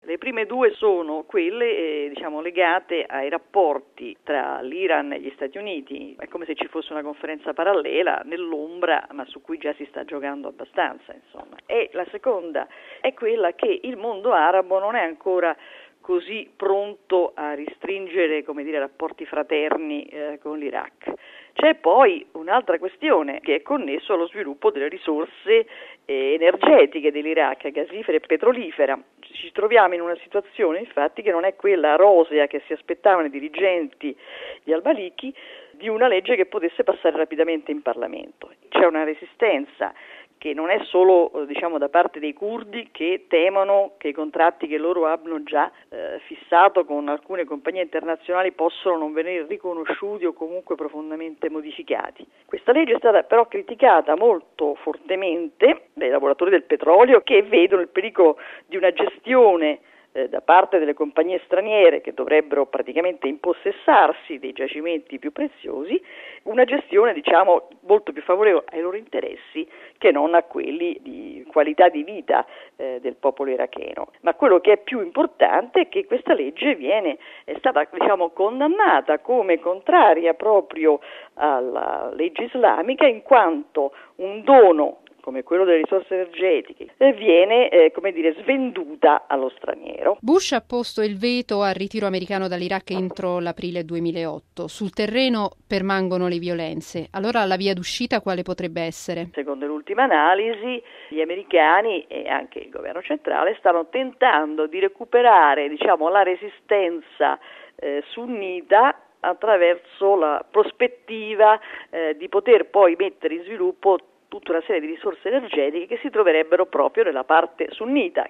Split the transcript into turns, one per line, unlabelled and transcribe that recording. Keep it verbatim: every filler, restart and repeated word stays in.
Le prime due sono quelle eh, diciamo legate ai rapporti tra l'Iran e gli Stati Uniti. È come se ci fosse una conferenza parallela nell'ombra, ma su cui già si sta giocando abbastanza, insomma. E la seconda è quella che il mondo arabo non è ancora così pronto a ristringere, come dire, rapporti fraterni eh, con l'Iraq. C'è poi un'altra questione che è connessa allo sviluppo delle risorse eh, energetiche dell'Iraq, gasifera e petrolifera. Ci troviamo in una situazione, infatti, che non è quella rosea che si aspettavano i dirigenti di al-Maliki, di una legge che potesse passare rapidamente in Parlamento. C'è una resistenza che non è solo diciamo da parte dei curdi, che temono che i contratti che loro hanno già eh, fissato con alcune compagnie internazionali possono non venire riconosciuti o comunque profondamente modificati. Questa legge è stata però criticata molto fortemente dai lavoratori del petrolio, che vedono il pericolo di una gestione da parte delle compagnie straniere che dovrebbero praticamente impossessarsi dei giacimenti più preziosi, una gestione diciamo molto più favorevole ai loro interessi che non a quelli di qualità di vita eh, del popolo iracheno. Ma quello che è più importante è che questa legge viene è stata diciamo condannata come contraria proprio alla legge islamica, in quanto un dono come quello delle risorse energetiche, viene, eh, come dire, svenduta allo straniero.
Bush ha posto il veto al ritiro americano dall'Iraq entro l'aprile duemilaotto. Sul terreno permangono le violenze. Allora la via d'uscita quale potrebbe essere?
Secondo l'ultima analisi, gli americani e anche il governo centrale stanno tentando di recuperare, diciamo, la resistenza eh, sunnita attraverso la prospettiva eh, di poter poi mettere in sviluppo tutta una serie di risorse energetiche che si troverebbero proprio nella parte sunnita,